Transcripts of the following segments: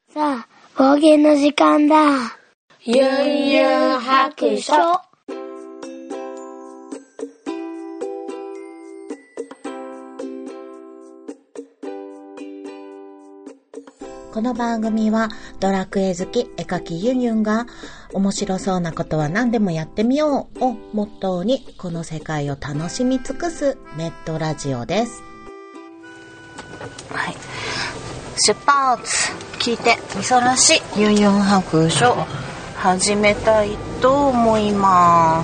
さあ、方言の時間だ。ゆんゆん白書。 この番組はドラクエ好き絵描きユンユンが面白そうなことは何でもやってみようをモットーにこの世界を楽しみ尽くすネットラジオです。はい、出発。聞いてみそらしユンユン白書始めたいと思います。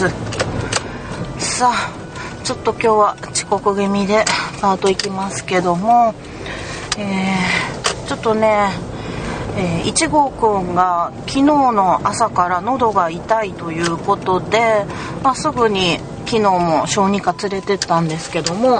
さあ、ちょっと今日は遅刻気味でパート行きますけども、ちょっとね、1号くんが昨日の朝から喉が痛いということで、すぐに昨日も小児科連れてったんですけども、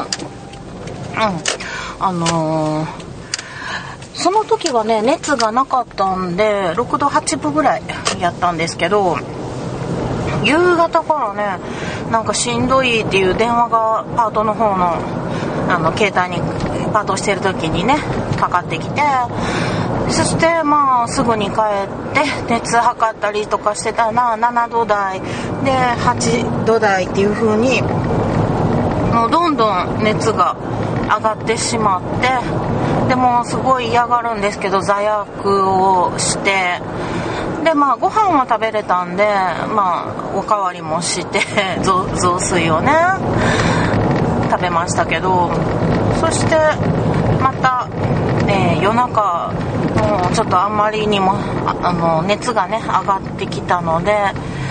その時はね熱がなかったんで6度8分ぐらいやったんですけど、夕方からねなんかしんどいっていう電話がパートの方の携帯にパートしてる時にねかかってきて、そしてすぐに帰って熱測ったりとかしてたら7度台で8度台っていう風にもうどんどん熱が上がってしまって、でもすごい嫌がるんですけど座薬をして、でご飯は食べれたんでおかわりもして雑炊をね食べましたけど、そしてまた、夜中もうちょっとあんまりにも熱がね上がってきたので、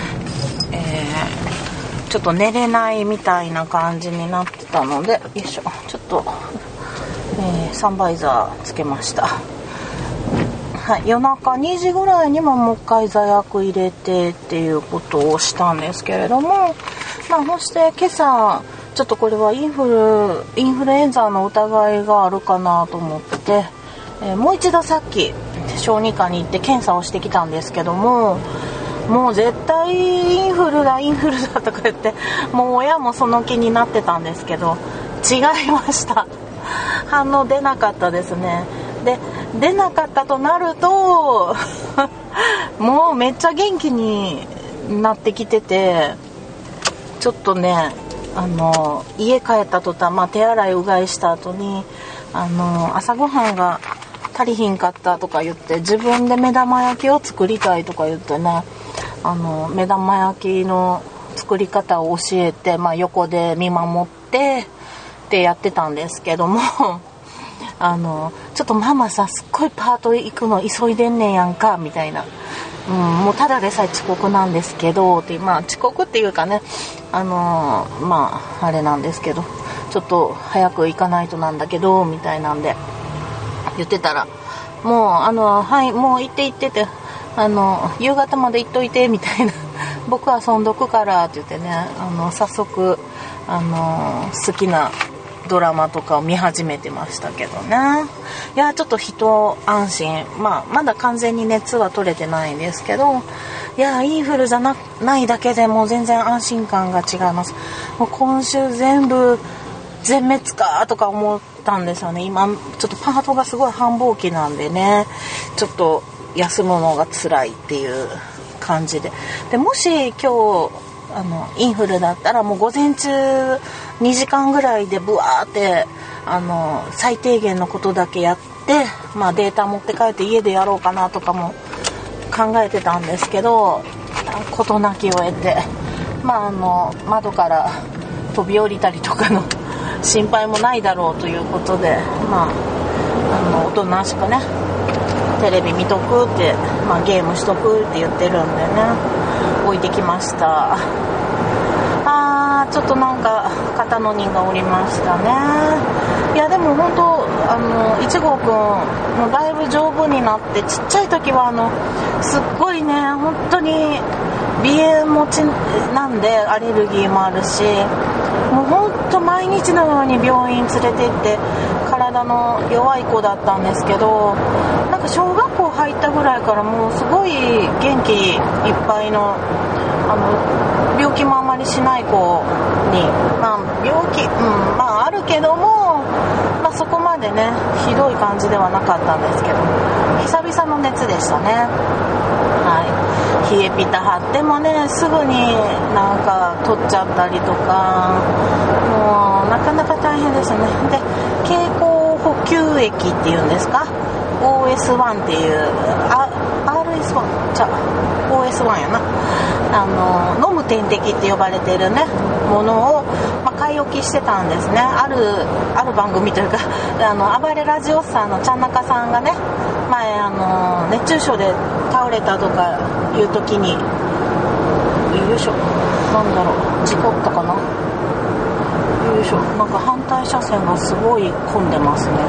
ちょっと寝れないみたいな感じになってたので、よいしょ、ちょっと、サンバイザーつけました。はい、夜中2時ぐらいにもう一回座薬入れてっていうことをしたんですけれども、そして今朝ちょっとこれはインフルエンザの疑いがあるかなと思って、もう一度さっき小児科に行って検査をしてきたんですけども、もう絶対インフルだとか言ってもう親もその気になってたんですけど、違いました。反応出なかったですね。で出なかったとなるともうめっちゃ元気になってきてて、ちょっとね家帰った途端、手洗いうがいした後に朝ごはんが足りひんかったとか言って自分で目玉焼きを作りたいとか言ってね、目玉焼きの作り方を教えて、横で見守ってってやってたんですけどもちょっとママさすっごいパート行くの急いでんねんやんかみたいな、もうただでさえ遅刻なんですけどって、遅刻っていうかねあれなんですけど、ちょっと早く行かないとなんだけどみたいなんで言ってたら、もうはいもう行ってって夕方まで行っといてみたいな僕遊んどくからって言ってね、早速好きなドラマとかを見始めてましたけどね。いやちょっと一安心、まだ完全に熱は取れてないんですけど、いやインフルじゃないだけでも全然安心感が違います。もう今週全部全滅かとか思ったんですよね。今ちょっとパートがすごい繁忙期なんでね、ちょっと休むのが辛いっていう感じで、もし今日インフルだったらもう午前中2時間ぐらいでブワーって最低限のことだけやって、データ持って帰って家でやろうかなとかも考えてたんですけど、事なきを得て窓から飛び降りたりとかの心配もないだろうということで、おとなしくねテレビ見とくって、ゲームしとくって言ってるんでね置いてきました。ちょっとなんか肩の荷が下りましたね。いやでも本当1号くんもだいぶ丈夫になって、ちっちゃい時はすっごいね本当に鼻炎持ちなんでアレルギーもあるし、もう本当毎日のように病院連れて行って体の弱い子だったんですけど、なんか小学校入ったぐらいからもうすごい元気いっぱいの病気もあまりしない子に、病気、あるけども、そこまでねひどい感じではなかったんですけど、 久々の熱でしたね。はい、冷えピタ貼ってもねすぐになんか取っちゃったりとか、もうなかなか大変ですね。で経口補給液っていうんですか、 OS1 っていう、RS1 じゃ OS1 やな、飲む点滴って呼ばれてるねものを、買い置きしてたんですね。ある番組というか暴れラジオさんのちゃんなかさんがね、前熱中症で倒れたとかいう時に、よいしょ、なんだろう、事故ったかな、よいしょ、なんか反対車線がすごい混んでますね。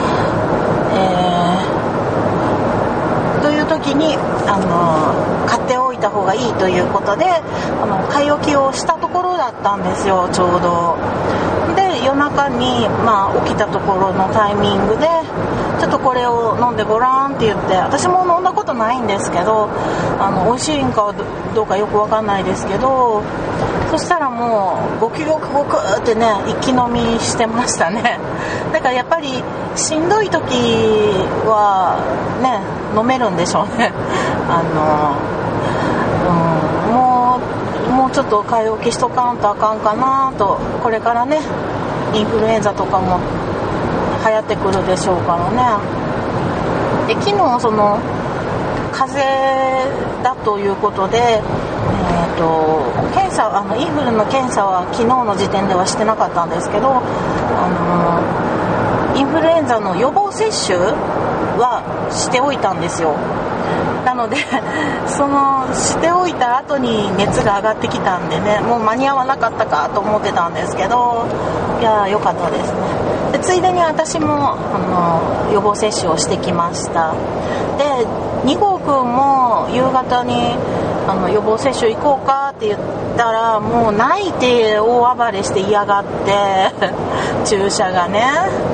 という時に買っておいた方がいいということで買い置きをしたところだったんですよ、ちょうど。で夜中に、起きたところのタイミングでちょっとこれを飲んでごらんって言って、私も飲んだことないんですけど美味しいんかどうかよくわかんないですけど、そしたらもうゴキゴキゴクってね一気飲みしてましたね。だからやっぱりしんどい時はね飲めるんでしょうね。もうちょっと買い置きしとかんとあかんかなと。これからねインフルエンザとかも流行ってくるでしょうからね。で昨日その風邪だということで、検査インフルの検査は昨日の時点ではしてなかったんですけど、インフルエンザの予防接種はしておいたんですよ。なのでそのしておいた後に熱が上がってきたんでね、もう間に合わなかったかと思ってたんですけど、いや良かったですね。でついでに私も予防接種をしてきました。で2号くんも夕方に予防接種行こうかって言ったら、もう泣いて大暴れして嫌がって注射がね、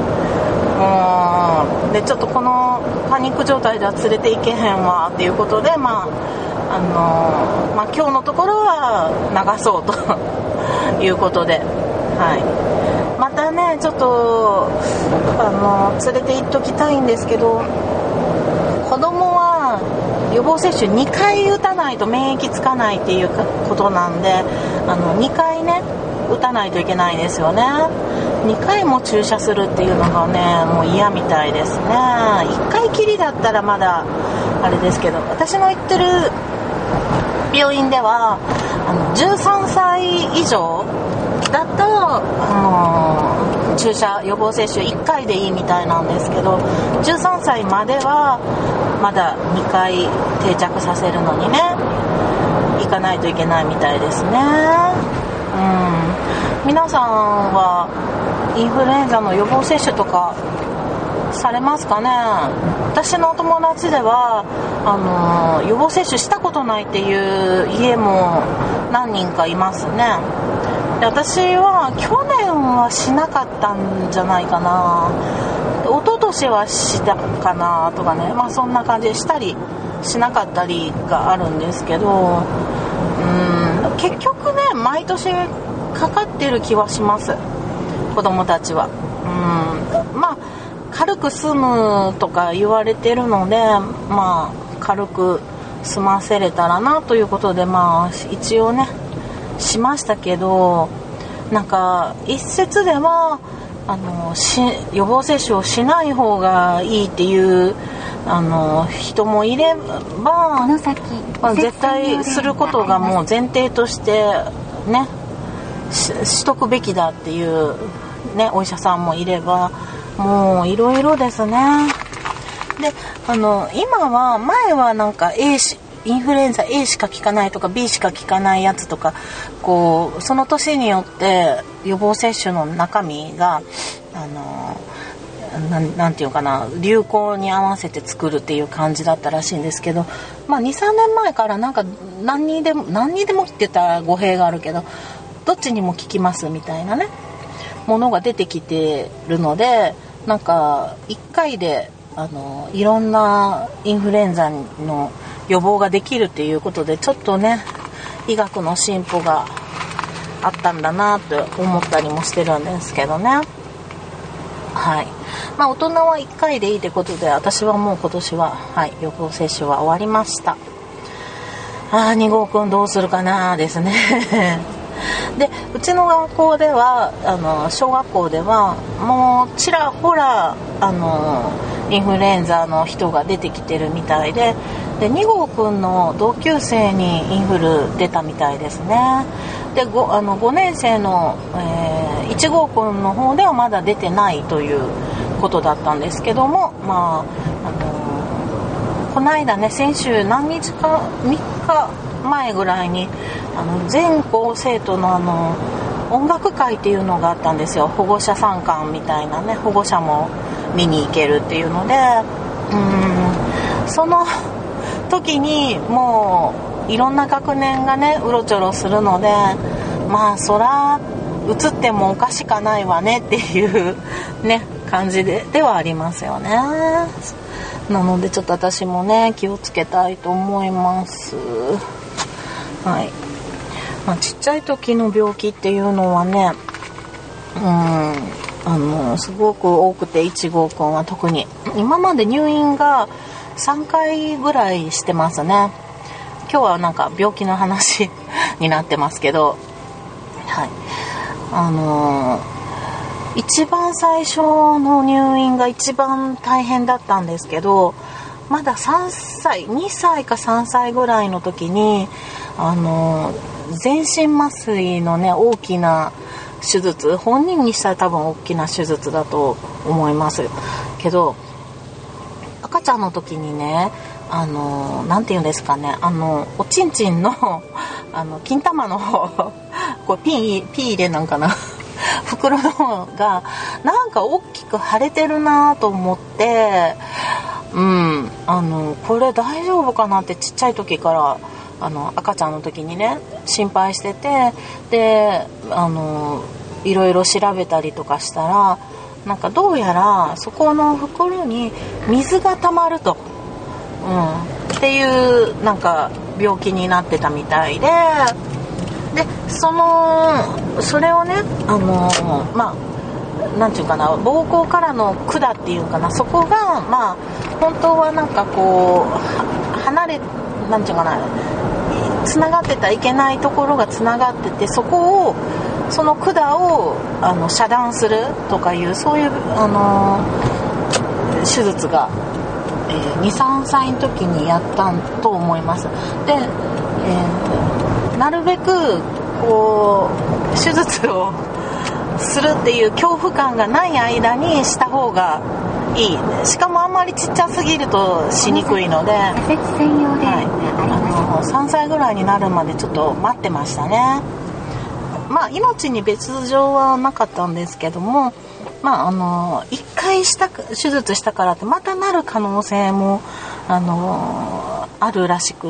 でちょっとこのパニック状態では連れて行けへんわっていうことで、今日のところは流そうということで、はい、またねちょっと連れて行っときたいんですけど、子供は予防接種2回打たないと免疫つかないっていうことなんで、2回ね打たないといけないですよね。2回も注射するっていうのがねもう嫌みたいですね。1回きりだったらまだあれですけど、私の行ってる病院では13歳以上だと注射予防接種1回でいいみたいなんですけど、13歳まではまだ2回定着させるのにね行かないといけないみたいですね。皆さんはインフルエンザの予防接種とかされますかね。私のお友達では予防接種したことないっていう家も何人かいますね。で私は去年はしなかったんじゃないかな、一昨年はしたかなとかね、そんな感じでしたりしなかったりがあるんですけど、結局ね毎年かかってる気はします、子供たちは。軽く済むとか言われてるので、軽く済ませれたらなということで、一応ねしましたけど、なんか一説では予防接種をしない方がいいっていう人もいれば、絶対することがもう前提としてねしとくべきだっていうねお医者さんもいれば、もういろいろですね。で今は前はなんかインフルエンザ A しか効かないとか B しか効かないやつとか、その年によって予防接種の中身がなんていうかな、流行に合わせて作るっていう感じだったらしいんですけど、2、3年前からなんか何にでもって言ったら語弊があるけど、どっちにも効きますみたいなねものが出てきてるので、なんか1回でいろんなインフルエンザの予防ができるっていうことで、ちょっとね医学の進歩があったんだなと思ったりもしてるんですけどね。はい。 大人は1回でいいということで、私はもう今年は、予防接種は終わりました。2号くんどうするかなですねで、うちの学校では小学校ではもうちらほらインフルエンザの人が出てきてるみたいで、2号くんの同級生にインフル出たみたいですね。で 5年生の、1号くんの方ではまだ出てないということだったんですけども、この間ね、先週何日か3日前ぐらいに全校生徒の音楽会っていうのがあったんですよ。保護者参観みたいなね、保護者も見に行けるっていうので、その時にもういろんな学年がねうろちょろするので、そら映ってもおかしかないわねっていうね感じではありますよね。なのでちょっと私もね気をつけたいと思います。ちっちゃい時の病気っていうのはね、すごく多くて、1号くんは特に今まで入院が3回ぐらいしてますね。今日はなんか病気の話になってますけど、一番最初の入院が一番大変だったんですけど、まだ2歳か3歳ぐらいの時に全身麻酔のね大きな手術、本人にしたら多分大きな手術だと思いますけど、赤ちゃんの時にねなんていうんですかね、おちんちんの金玉の方こうピー入れなんかな袋の方がなんか大きく腫れてるなと思って、これ大丈夫かなってちっちゃい時から赤ちゃんの時にね心配してて、でいろいろ調べたりとかしたら、なんかどうやらそこの袋に水が溜まると、っていうなんか病気になってたみたいで、それをねなんていうかな、膀胱からの管っていうかな、そこが本当はなんかこう離れなんていうかな、つながってたらいけないところがつながってて、その管を遮断するとかいうそういう手術が、2,3 歳の時にやったと思います。で、なるべくこう手術をするっていう恐怖感がない間にした方がいい。しかもあんまりちっちゃすぎるとしにくいので、3歳ぐらいになるまでちょっと待ってましたね。命に別状はなかったんですけども、1回手術したからってまたなる可能性もあるらしくって、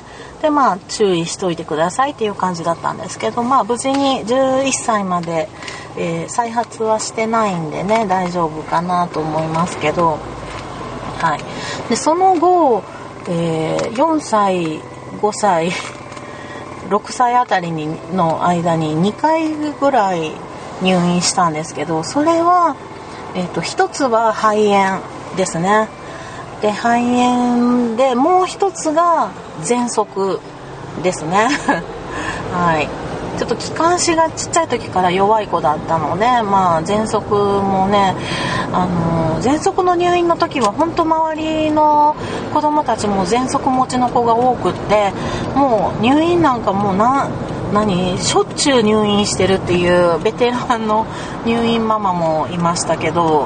で注意しといてくださいっていう感じだったんですけど、無事に11歳まで、再発はしてないんでね大丈夫かなと思いますけど、でその後、4歳5歳6歳あたりの間に2回ぐらい入院したんですけど、それは、一つは肺炎ですね。で肺炎でもう一つが喘息ですねちょっと気管支がちっちゃい時から弱い子だったので、喘息もね喘息の入院の時は本当周りの子供たちも喘息持ちの子が多くって、もう入院なんかもうしょっちゅう入院してるっていうベテランの入院ママもいましたけど、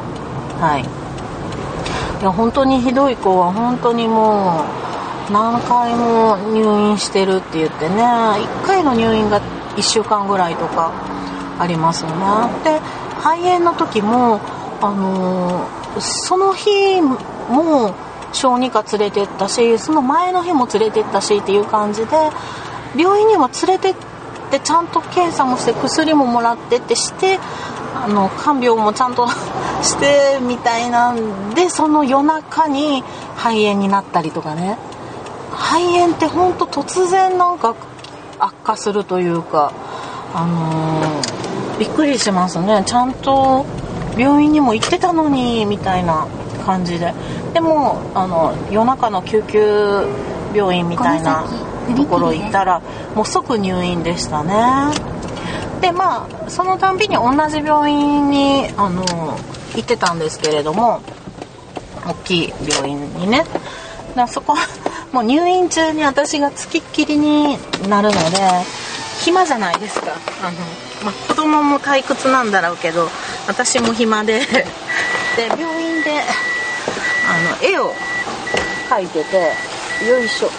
いや本当にひどい子は本当にもう何回も入院してるって言ってね、1回の入院が1週間ぐらいとかありますよね。で肺炎の時もその日も小児科連れてったし、その前の日も連れてったしっていう感じで、病院にも連れてってちゃんと検査もして薬ももらってってして看病もちゃんとしてみたいなんで、その夜中に肺炎になったりとかね。肺炎ってほんと突然なんか悪化するというかびっくりしますね。ちゃんと病院にも行ってたのにみたいな感じで、でも夜中の救急病院みたいなところ行ったらもう即入院でしたね。でまあそのたんびに同じ病院に行ってたんですけれども、大きい病院にね。そこもう入院中に私がつきっきりになるので暇じゃないですか。子供も退屈なんだろうけど私も暇でで病院で絵を描いてて、よいしょ、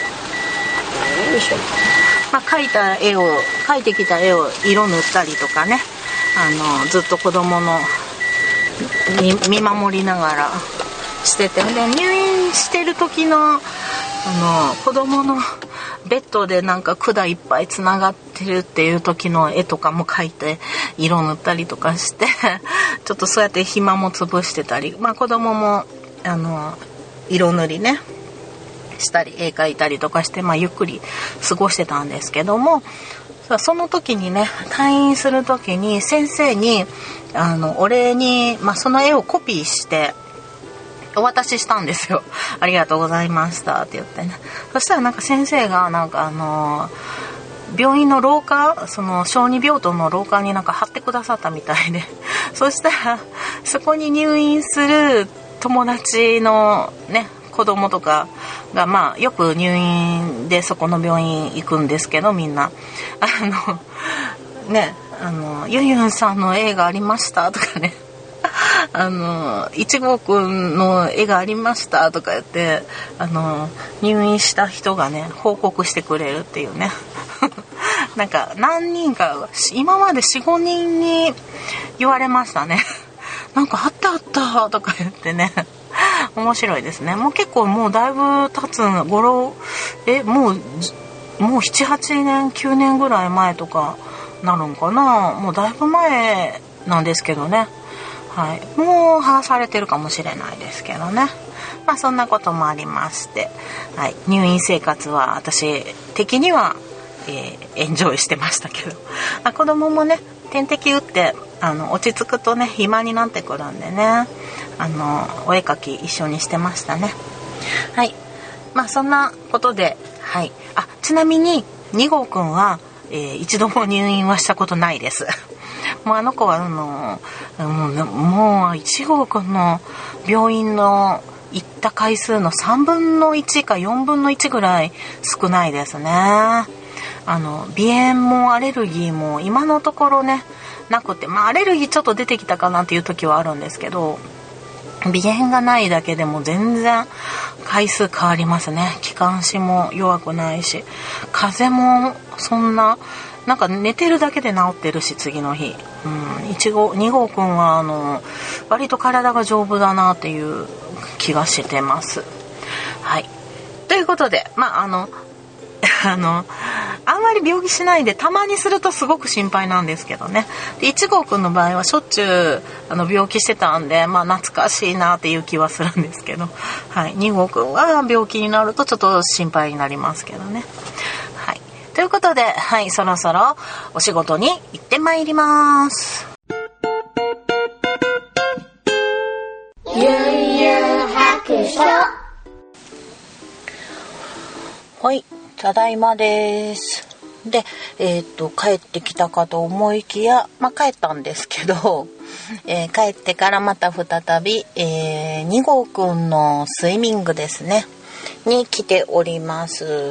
描いてきた絵を色塗ったりとかね、ずっと子供の見守りながらしてて、で入院してる時の子供のベッドでなんか管いっぱいつながってるっていう時の絵とかも描いて色塗ったりとかしてちょっとそうやって暇も潰してたり、子供も色塗りねしたり絵描いたりとかして、ゆっくり過ごしてたんですけども、その時にね退院する時に先生にお礼に、その絵をコピーしてお渡ししたんですよ。ありがとうございましたって言ってね。そしたらなんか先生がなんか病院の廊下、その小児病棟の廊下になんか貼ってくださったみたいで、そしたらそこに入院する友達のね子供とかがよく入院でそこの病院行くんですけど、みんなゆゆんさんの絵がありましたとかね1号くんの絵がありましたとか言って入院した人がね報告してくれるっていうねなんか何人か今まで 4,5 人に言われましたねなんかあったとか言ってね面白いですね。もう結構もうだいぶ経つ頃もう 7,8 年9年ぐらい前とかなるんかな。もうだいぶ前なんですけどね、はい、もう話されてるかもしれないですけどね。そんなこともありまして、はい、入院生活は私的には、エンジョイしてましたけど、子供もね点滴打って落ち着くとね暇になってくるんでねお絵描き一緒にしてましたね。はい、そんなことで、はい、ちなみに2号くんは、一度も入院はしたことないですもうあの子はもう1号くんの病院の行った回数の3分の1か4分の1ぐらい少ないですね。鼻炎もアレルギーも今のところねなくて、アレルギーちょっと出てきたかなっていう時はあるんですけど、鼻炎がないだけでも全然回数変わりますね。気管支も弱くないし、風邪もそんななんか寝てるだけで治ってるし次の日、2号くんは割と体が丈夫だなっていう気がしてます。はい、ということであんまり病気しないでたまにするとすごく心配なんですけどね。で1号くんの場合はしょっちゅう病気してたんで、懐かしいなっていう気はするんですけど、はい、2号くんは病気になるとちょっと心配になりますけどね。はい、ということで、はい、そろそろお仕事に行ってまいります。 ゆんゆん白書。 はい、ただいまです。で、帰ってきたかと思いきや、帰ったんですけど、帰ってからまた再び、2号くんのスイミングですねに来ております。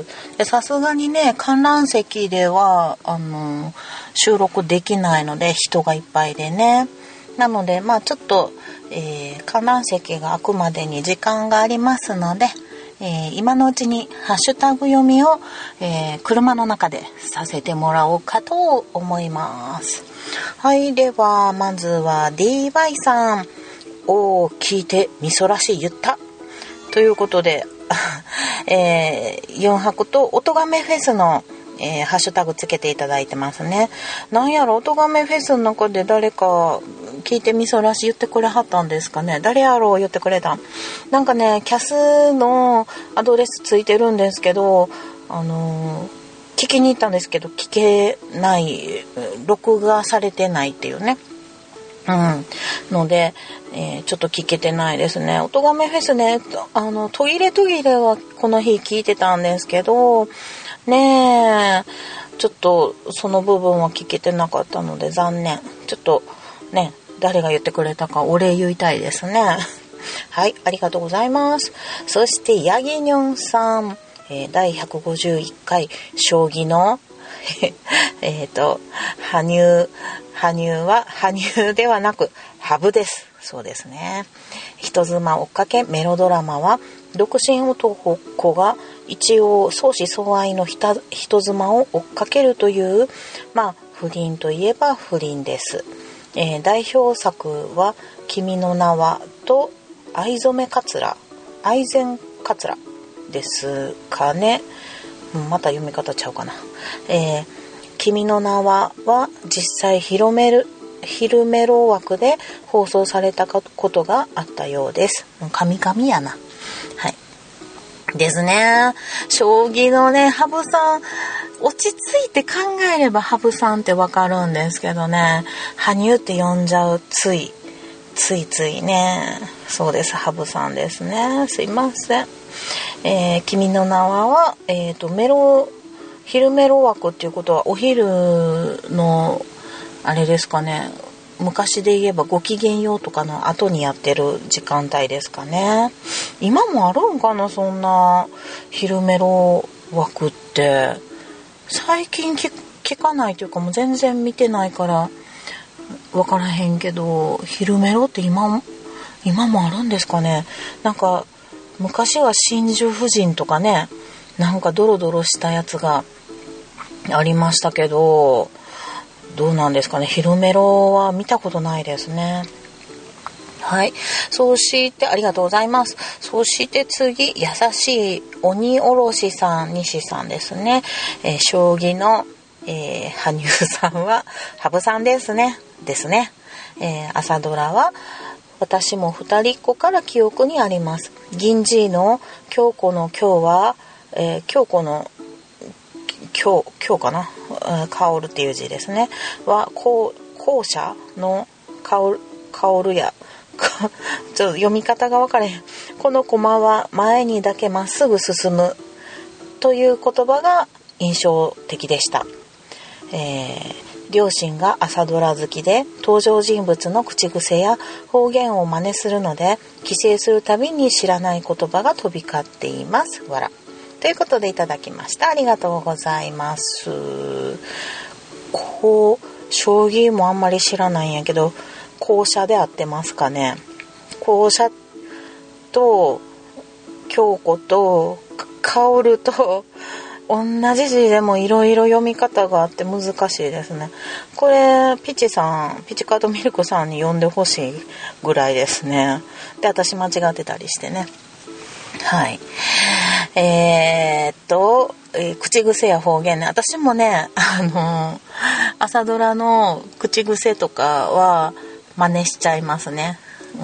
で、さすがにね観覧席では収録できないので人がいっぱいでね、なのでちょっと、観覧席が開くまでに時間がありますので、今のうちにハッシュタグ読みを、車の中でさせてもらおうかと思います。はい、ではまずは DY さんを聞いてみそらし言ったということで4泊と音亀フェスの、ハッシュタグつけていただいてますね。なんやろ、音亀フェスの中で誰か聞いてみそらし言ってくれはったんですかね。誰やろう言ってくれた。なんかねキャスのアドレスついてるんですけど、聞きに行ったんですけど聞けない、録画されてないっていうね。 ので、ちょっと聞けてないですね。おとがめフェスね、途切れはこの日聞いてたんですけど、ねえ、ちょっとその部分は聞けてなかったので残念。ちょっとね、誰が言ってくれたかお礼言いたいですね。はい、ありがとうございます。そして、ヤギニョンさん、第151回、将棋の、羽生ではなく、羽生です。そうですね。人妻追っかけメロドラマは、独身男が一応相思相愛の人妻を追っかけるという、不倫といえば不倫です。代表作は、君の名はと、愛染かつらですかね。また読み方ちゃうかな。君の名は実際昼メロ枠で放送されたことがあったようです。神々やな。はい。ですね。将棋のね、羽生さん、落ち着いて考えれば羽生さんってわかるんですけどね、羽生って呼んじゃうついね。そうです、羽生さんですね。すいません。君の名は、昼メロ枠っていうことはお昼のあれですかね。昔で言えばごきげんようとかの後にやってる時間帯ですかね。今もあるんかな、そんな昼メロ枠って。最近聞かないというか、もう全然見てないから分からへんけど、昼メロって今もあるんですかね。なんか昔は真珠夫人とかね、なんかドロドロしたやつがありましたけど、どうなんですかね。昼メロは見たことないですね。はい。そして、ありがとうございます。そして次、優しい鬼おろしさん、西さんですね。将棋の、羽生さんは羽生さんですね。朝ドラは私も二人っ子から記憶にあります。銀次の京子の今日は、京子の今日かな、薫っていう字ですね。は校舎の薫やちょっと読み方が分かれへん。このコマは前にだけまっすぐ進むという言葉が印象的でした。両親が朝ドラ好きで登場人物の口癖や方言を真似するので、帰省するたびに知らない言葉が飛び交っています。わら。ということでいただきました。ありがとうございます。将棋もあんまり知らないんやけど、校舎で合ってますかね。校舎と京子と薫と同じ字でもいろいろ読み方があって難しいですね。これピチカートミルクさんに読んでほしいぐらいですね。で、私間違ってたりしてね。はい。口癖や方言ね。私もね、朝ドラの口癖とかは真似しちゃいますね。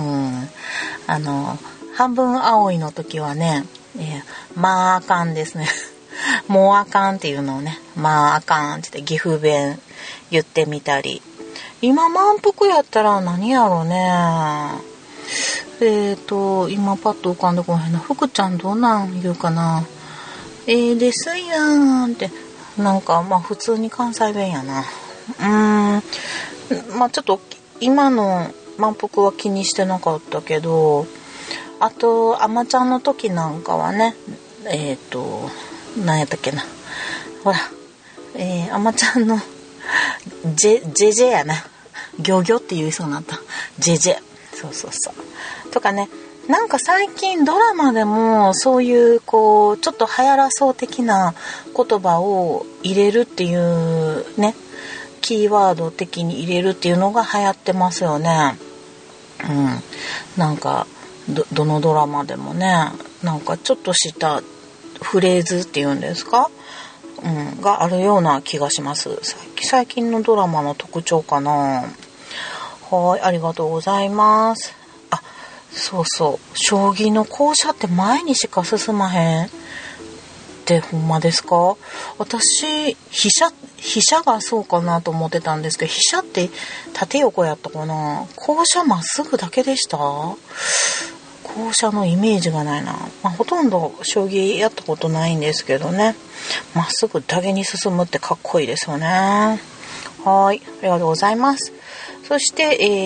半分青いの時はね、まああかんですね。もうあかんっていうのをね、まああかんって言って岐阜弁言ってみたり。今満腹やったら何やろうね。今パッと浮かんでこへんな。福ちゃんどうなん言うかな。ですやんって、なんか普通に関西弁やな。ちょっと今の満腹は気にしてなかったけど、あとあまちゃんの時なんかはね、何やったっけな、ほら、あまちゃんのジェやな、ギョギョって言いそうになった。ジェそうとかね。なんか最近ドラマでもそういうちょっと流行らそう的な言葉を入れるっていうね、キーワード的に入れるっていうのが流行ってますよね。なんかどのドラマでもね、なんかちょっとしたフレーズっていうんですか、があるような気がします。最近のドラマの特徴かな。はい、ありがとうございます。そう、将棋の校舎って前にしか進まへんっってほんまですか？私飛車がそうかなと思ってたんですけど、飛車って縦横やったかな。校舎まっすぐだけでした？校舎のイメージがないな。ほとんど将棋やったことないんですけどね、まっすぐだけに進むってかっこいいですよね。はい、ありがとうございます。そして、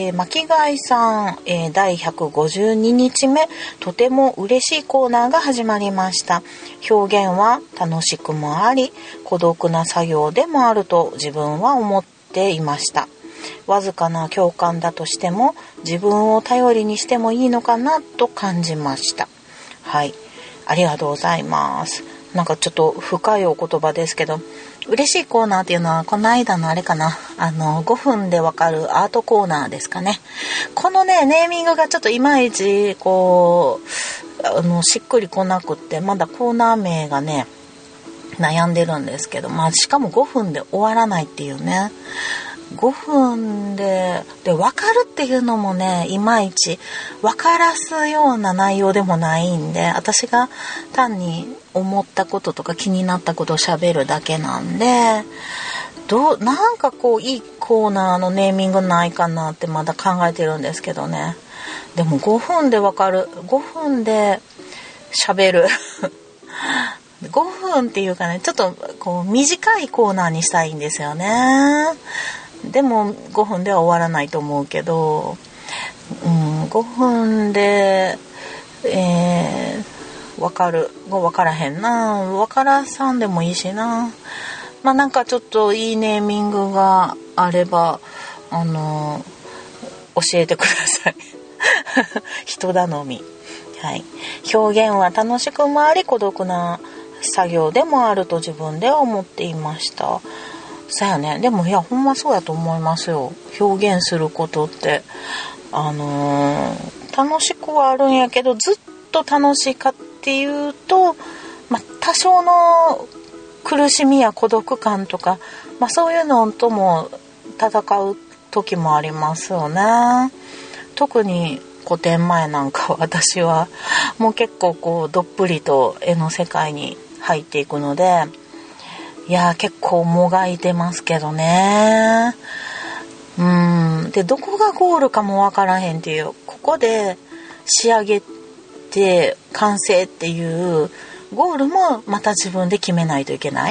巻貝さん、第152日目、とても嬉しいコーナーが始まりました。表現は楽しくもあり、孤独な作業でもあると自分は思っていました。わずかな共感だとしても、自分を頼りにしてもいいのかなと感じました。はい、ありがとうございます。なんかちょっと深いお言葉ですけど、嬉しいコーナーっていうのはこの間のあれかな、5分でわかるアートコーナーですかね。このねネーミングがちょっといまいちこうしっくりこなくって、まだコーナー名がね悩んでるんですけど、しかも5分で終わらないっていうね。5分で分かるっていうのもね、いまいち分からすような内容でもないんで、私が単に思ったこととか気になったことを喋るだけなんで、なんかこういいコーナーのネーミングないかなってまだ考えてるんですけどね。でも5分で分かる、5分で喋る5分っていうかね、ちょっとこう短いコーナーにしたいんですよね。でも5分では終わらないと思うけど、5分で、分からへんな、分からさんでもいいしな。なんかちょっといいネーミングがあれば教えてください人頼み。はい、表現は楽しくもあり孤独な作業でもあると自分では思っていました。そうやね。でもほんまそうやと思いますよ。表現することって楽しくはあるんやけど、ずっと楽しいかっていうと、多少の苦しみや孤独感とか、そういうのとも戦う時もありますよね。特に個展前なんか私はもう結構こうどっぷりと絵の世界に入っていくので、結構もがいてますけどね。でどこがゴールかもわからへんっていう、ここで仕上げて完成っていうゴールもまた自分で決めないといけない。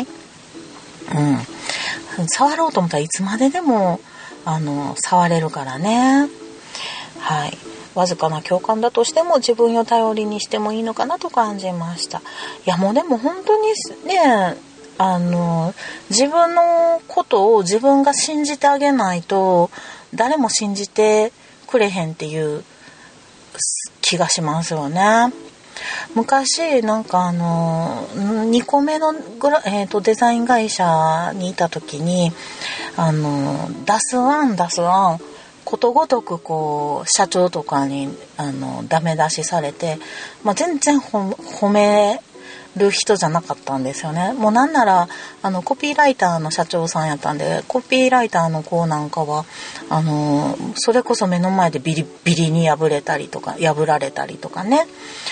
触ろうと思ったらいつまででも触れるからね。はい、わずかな共感だとしても自分を頼りにしてもいいのかなと感じました。もうでも本当にね、自分のことを自分が信じてあげないと誰も信じてくれへんっていう気がしますよね。昔なんか2個目のデザイン会社にいた時に出す案ことごとくこう社長とかにダメ出しされて、全然褒める人じゃなかったんですよね。もうなんならコピーライターの社長さんやったんで、コピーライターの子なんかはそれこそ目の前でビリビリに破られたりとかね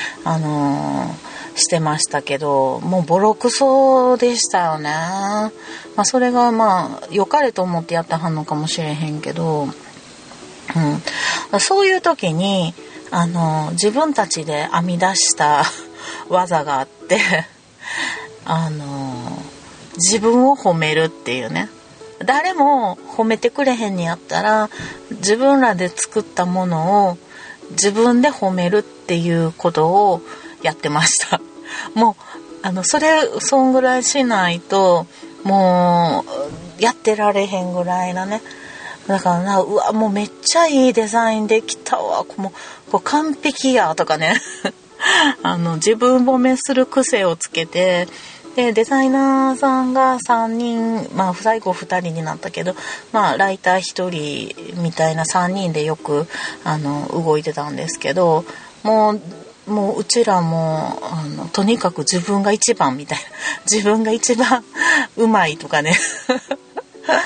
してましたけど、もうボロクソでしたよね。それが良かれと思ってやってはんのかもしれへんけど、そういう時に自分たちで編み出した技があって自分を褒めるっていうね。誰も褒めてくれへんにやったら自分らで作ったものを自分で褒めるっていうことをやってました。もうそんぐらいしないともうやってられへんぐらいなね。だからもうめっちゃいいデザインできたわ、もう完璧やとかね自分褒めする癖をつけて、でデザイナーさんが3人、最後2人になったけど、ライター1人みたいな3人でよく動いてたんですけど、もううちらもとにかく自分が一番みたいな、自分が一番うまいとかね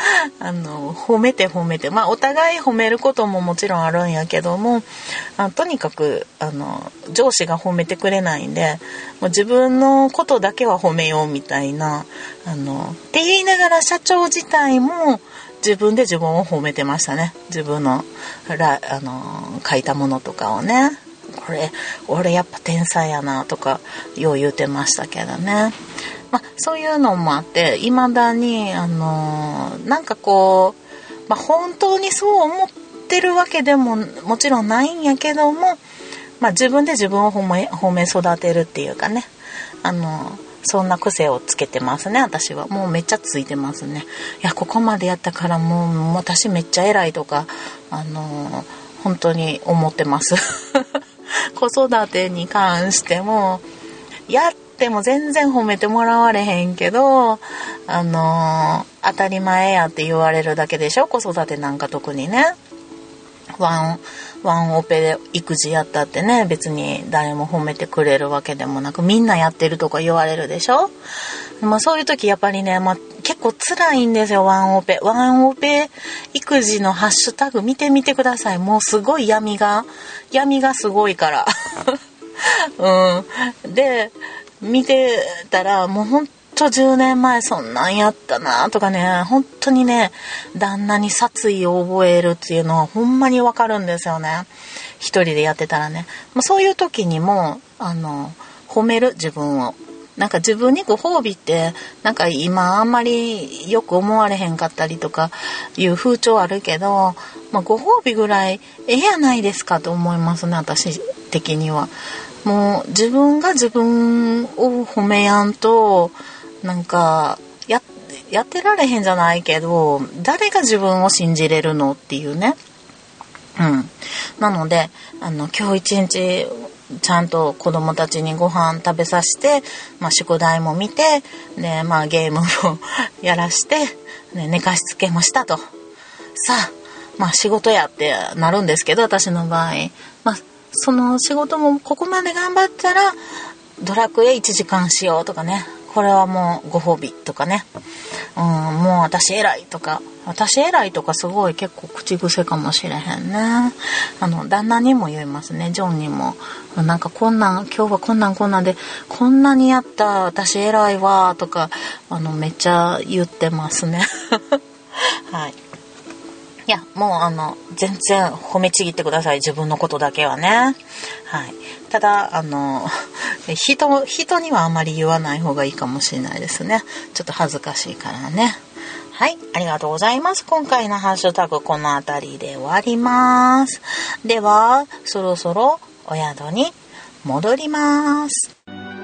褒めて、お互い褒めることももちろんあるんやけども、とにかく上司が褒めてくれないんで、もう自分のことだけは褒めようみたいなって言いながら、社長自体も自分で自分を褒めてましたね。自分の書いたものとかをね、これ俺やっぱ天才やなとかよう言うてましたけどね。そういうのもあって、未だになんかこう、本当にそう思ってるわけでももちろんないんやけども、自分で自分を褒め育てるっていうかね、そんな癖をつけてますね。私はもうめっちゃついてますね。いや、ここまでやったからもう私めっちゃ偉いとか本当に思ってます子育てに関してもやっても全然褒めてもらわれへんけど当たり前やって言われるだけでしょ。子育てなんか特にね、ワンオペで育児やったってね、別に誰も褒めてくれるわけでもなく、みんなやってるとか言われるでしょ。そういう時やっぱりね、結構辛いんですよ。ワンオペ育児のハッシュタグ見てみてください。もうすごい闇がすごいからで見てたら、もうほんと10年前そんなんやったなとかね、本当にね、旦那に殺意を覚えるっていうのはほんまにわかるんですよね。一人でやってたらね。そういう時にも褒める自分を。なんか自分にご褒美ってなんか今あんまりよく思われへんかったりとかいう風潮あるけど、ご褒美ぐらいやないですかと思いますね、私的には。もう自分が自分を褒めやんとなんかやってられへんじゃないけど、誰が自分を信じれるのっていうね。なので今日一日ちゃんと子供たちにご飯食べさせて、宿題も見て、でゲームもやらして、寝かしつけもしたと。さあ仕事やってなるんですけど、私の場合その仕事もここまで頑張ったらドラクエ1時間しようとかね、これはもうご褒美とかね、もう私偉いとかすごい結構口癖かもしれへんね。旦那にも言いますね。ジョンにもなんか今日はこんなんでこんなにやった私偉いわとかめっちゃ言ってますねはい。いや、もう全然褒めちぎってください。自分のことだけはね。はい。ただ人にはあまり言わない方がいいかもしれないですね。ちょっと恥ずかしいからね。はい、ありがとうございます。今回のハッシュタグこのあたりで終わります。では、そろそろお宿に戻ります。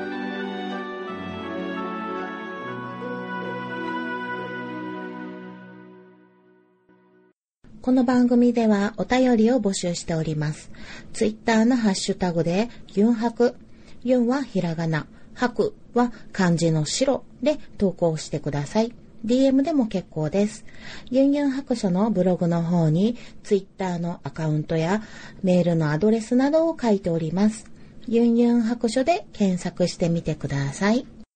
この番組ではお便りを募集しております。ツイッターのハッシュタグでユンハク、ユンはひらがな、ハクは漢字の白で投稿してください。DM でも結構です。ユンユン白書のブログの方にツイッターのアカウントやメールのアドレスなどを書いております。ユンユン白書で検索してみてください。